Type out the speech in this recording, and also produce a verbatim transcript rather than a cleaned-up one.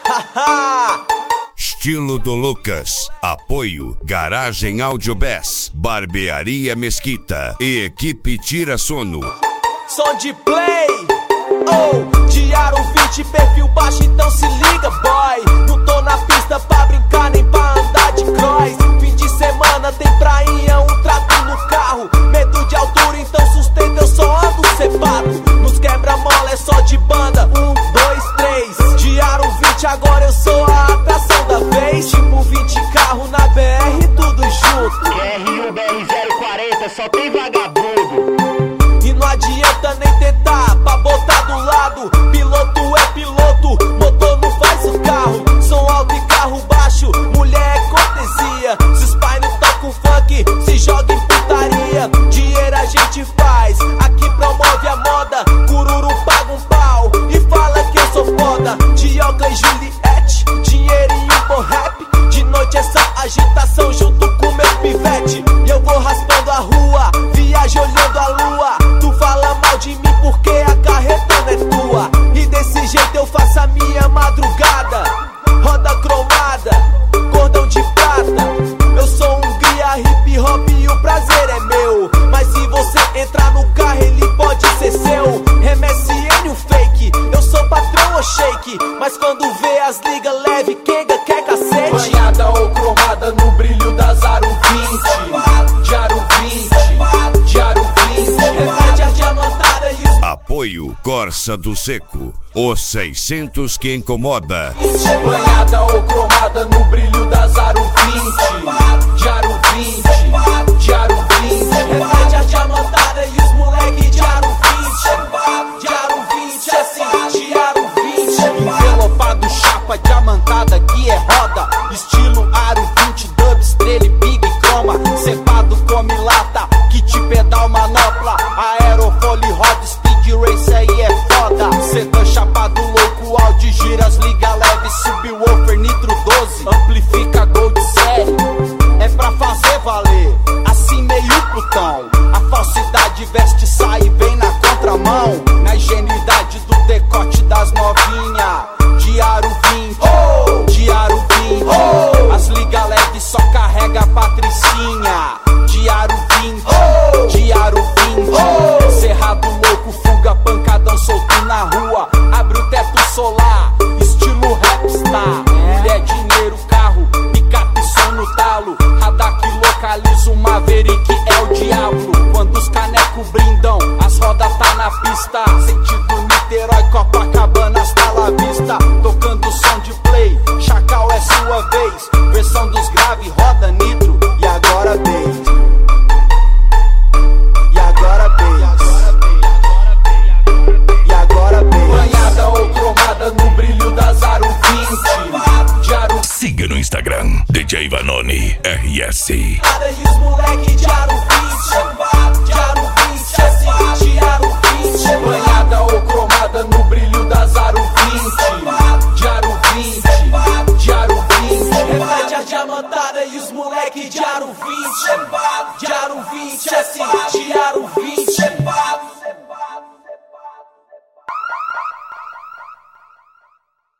Estilo do Lucas. Apoio Garagem Audio Bass, Barbearia Mesquita e Equipe Tira Sono. Som de play, oh, Diário vinte, perfil baixo, então se liga, boy. Não tô na pista pra brincar nem pra andar de cross. Fim de semana tem prainha, um trato no carro. Medo de altura, então sustenta, eu só ando cepado. Nos quebra-mola é só de banda, um, dois, três. Diário vinte, agora eu sou a atração da vez. Tipo vinte carro na B R, tudo junto. Q R U B R zero quarenta, só tem vagabundo. E não adianta nem tentar pra botar do lado. Piloto é piloto, motor não faz o carro. Som alto e carro baixo, mulher é cortesia. Se os pais não tocam funk, se joga em putaria. Dinheiro a gente faz, aqui promove a moda. Cururu paga um pau e fala que eu sou foda. Dioca e Juliette, dinheirinho bom rap. De noite é só agitação junto com meu pivete. E eu vou raspando a rua, viajo olhando a lua. Tu fala mal de mim porque a carretona é tua. E desse jeito eu faço a minha madrugada. Roda cromada, cordão de prata. Eu sou um cria hip hop e o prazer é meu. Mas se você entrar no carro ele pode ser seu. M S N o fake, eu sou patrão ou shake. Mas quando vê as ligas leve, Kenga quer cacete. Banhada ou cromada no brilho das Aro vinte. Diário vinte, Diário vinte. Repete a diamantada e os... Apoio Corsa do Seco, os seiscentos que incomoda. Banhada ou cromada no brilho das Aro vinte. Diário vinte, Diário vinte. Repete a diamantada e os moleque Diário vinte. Diário vinte, assim, Diário vinte. Envelopado, chapa, diamantada que é roda. Estilo Aro vinte, dub, estrela e big croma. Cepado come lata, kit pedal manopla. Aerofólio roda, speed race aí é foda. Sedã chapado louco, áudio giras, liga leve. Subwoofer nitro doze, amplifica gold série. É pra fazer valer, assim meio putão. A falsidade veste, sai e vem na contramão. Na ingenuidade do decote das novinha. Diário vinte, oh, Diário vinte, oh. As liga leve só carrega a patricinha. Diário vinte, oh, Diário vinte, oh. Cerrado louco, fuga, pancadão solto na rua. Abre o teto solar, estilo rapstar. Mulher, dinheiro, carro, picape, som no talo. Radar que localiza o Maverick, é o diabo. Quando os canecos brindam, as rodas tá na pista. Sentido Niterói, Copacabana, hasta la vista. Tocando som de play, Chacal é sua vez. Versão dos grave, roda nitro, e agora bass. E agora bass. E agora bass. Banhada ou cromada no brilho das Aro vinte. Diário. Siga no Instagram, D J Vanoni R S. E os moleque Diário vinte. Diário vinte, assim, Diário vinte. Banhada ou cromada no brilho das Aro vinte. Diário vinte, Diário vinte. Repete a diamantada e os moleque Diário vinte. Diário vinte, assim, Diário vinte.